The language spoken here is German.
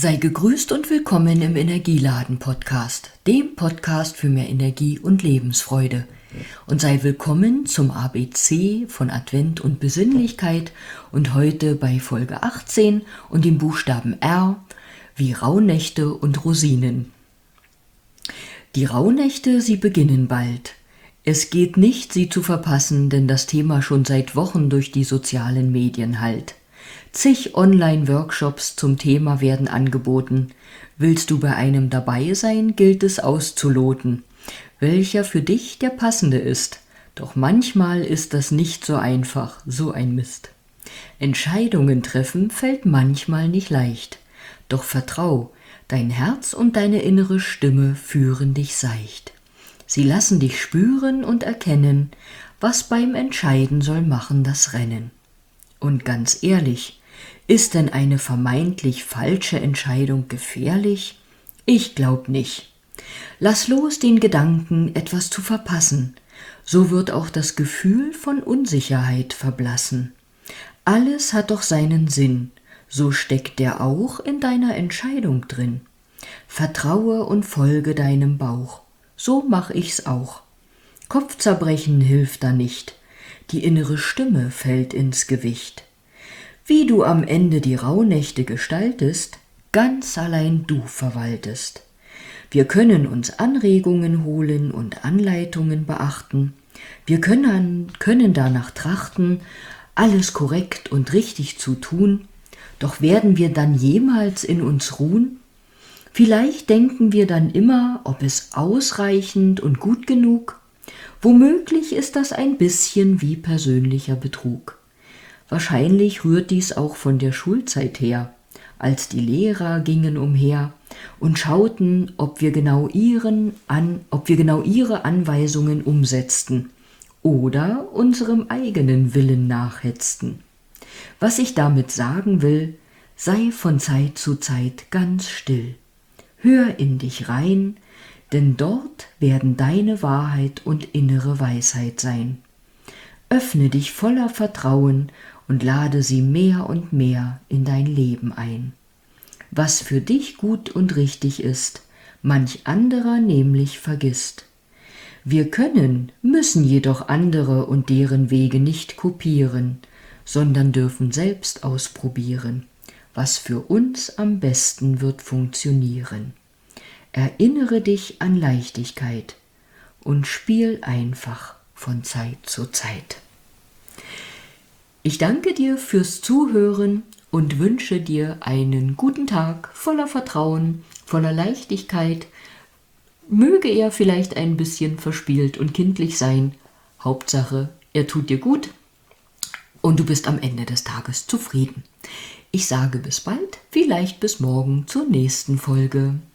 Sei gegrüßt und willkommen im Energieladen-Podcast, dem Podcast für mehr Energie und Lebensfreude. Und sei willkommen zum ABC von Advent und Besinnlichkeit und heute bei Folge 18 und dem Buchstaben R wie Rauhnächte und Rosinen. Die Rauhnächte, sie beginnen bald. Es geht nicht, sie zu verpassen, denn das Thema schon seit Wochen durch die sozialen Medien hallt. Zig Online-Workshops zum Thema werden angeboten. Willst du bei einem dabei sein, gilt es auszuloten, welcher für dich der passende ist. Doch manchmal ist das nicht so einfach, so ein Mist. Entscheidungen treffen fällt manchmal nicht leicht. Doch vertrau, dein Herz und deine innere Stimme führen dich seicht. Sie lassen dich spüren und erkennen, was beim Entscheiden soll machen das Rennen. Und ganz ehrlich, ist denn eine vermeintlich falsche Entscheidung gefährlich? Ich glaub nicht. Lass los den Gedanken, etwas zu verpassen. So wird auch das Gefühl von Unsicherheit verblassen. Alles hat doch seinen Sinn. So steckt der auch in deiner Entscheidung drin. Vertraue und folge deinem Bauch. So mach ich's auch. Kopfzerbrechen hilft da nicht. Die innere Stimme fällt ins Gewicht. Wie du am Ende die Rauhnächte gestaltest, ganz allein du verwaltest. Wir können uns Anregungen holen und Anleitungen beachten. Wir können danach trachten, alles korrekt und richtig zu tun. Doch werden wir dann jemals in uns ruhen? Vielleicht denken wir dann immer, ob es ausreichend und gut genug. Womöglich ist das ein bisschen wie persönlicher Betrug. Wahrscheinlich rührt dies auch von der Schulzeit her, als die Lehrer gingen umher und schauten, ob wir genau ihre Anweisungen umsetzten oder unserem eigenen Willen nachhetzten. Was ich damit sagen will, sei von Zeit zu Zeit ganz still. Hör in dich rein, denn dort werden deine Wahrheit und innere Weisheit sein. Öffne dich voller Vertrauen und lade sie mehr und mehr in dein Leben ein. Was für dich gut und richtig ist, manch anderer nämlich vergisst. Wir müssen jedoch andere und deren Wege nicht kopieren, sondern dürfen selbst ausprobieren, was für uns am besten wird funktionieren. Erinnere dich an Leichtigkeit und spiel einfach von Zeit zu Zeit. Ich danke dir fürs Zuhören und wünsche dir einen guten Tag voller Vertrauen, voller Leichtigkeit. Möge er vielleicht ein bisschen verspielt und kindlich sein. Hauptsache, er tut dir gut und du bist am Ende des Tages zufrieden. Ich sage bis bald, vielleicht bis morgen zur nächsten Folge.